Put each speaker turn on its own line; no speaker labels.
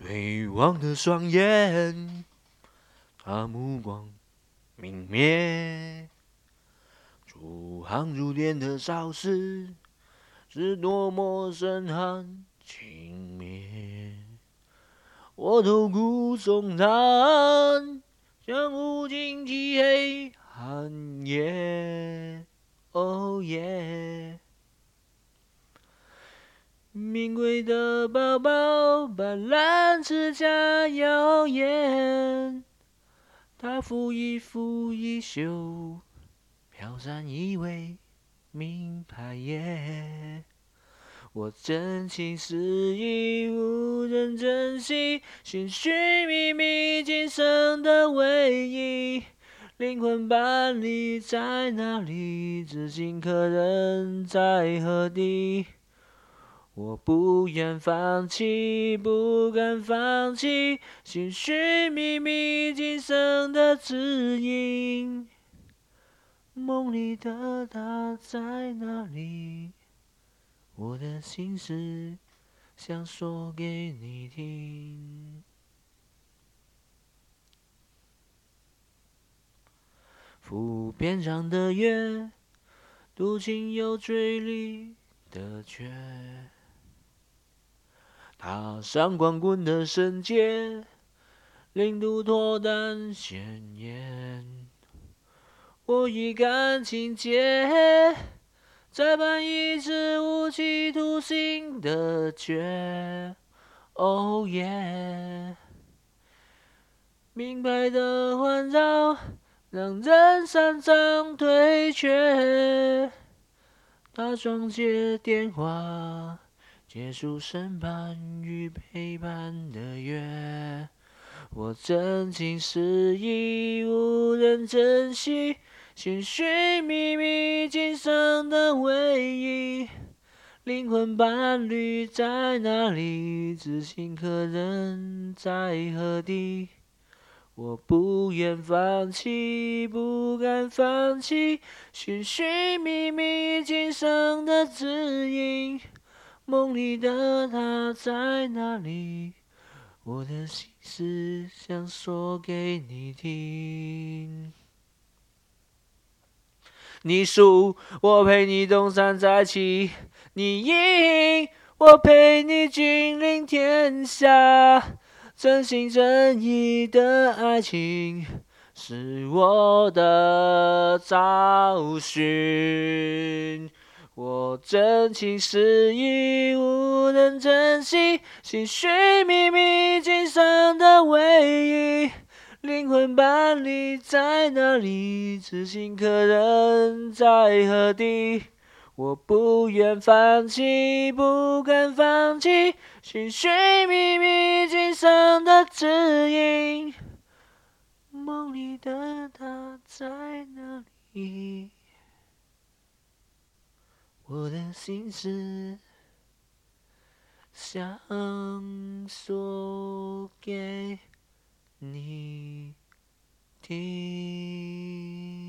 回望的双眼，他目光明灭，逐行逐点的招式，是多么深寒轻蔑。我头骨纵然，像无尽漆黑寒夜。哦耶！名贵的包包，斑斓指甲耀眼。他拂一拂衣袖，飘散一位名牌耶。我真情实意，无人珍惜，寻寻觅觅今生的唯一。灵魂伴侣在哪里？知心可人在何地？我不愿放弃，不敢放弃，寻寻觅觅今生的指引。梦里的他在哪里？我的心事想说给你听。湖边上的月，独情又坠离的缺。踏上光棍的圣洁，令度脱单鲜艳。我以感情结，再办一次无期徒刑的绝。哦耶！名牌的环绕，让人三张退却。他双接电话，结束审判与陪伴的约。我真情实意，无人珍惜，寻寻觅觅今生的唯一。灵魂伴侣在哪里？知心可人在何地？我不愿放弃，不敢放弃，寻寻觅觅今生的指引。梦里的他在哪里？我的心事想说给你听。你输，我陪你东山再起；你赢，我陪你君临天下。真心真意的爱情，是我的找寻。我真情实意，无人珍惜，寻寻觅觅今生的唯一。灵魂伴侣在哪里？知心可人在何地？我不愿放弃，不敢放弃，寻寻觅觅今生的指引。梦里的他在哪里？我的心事想说给你听。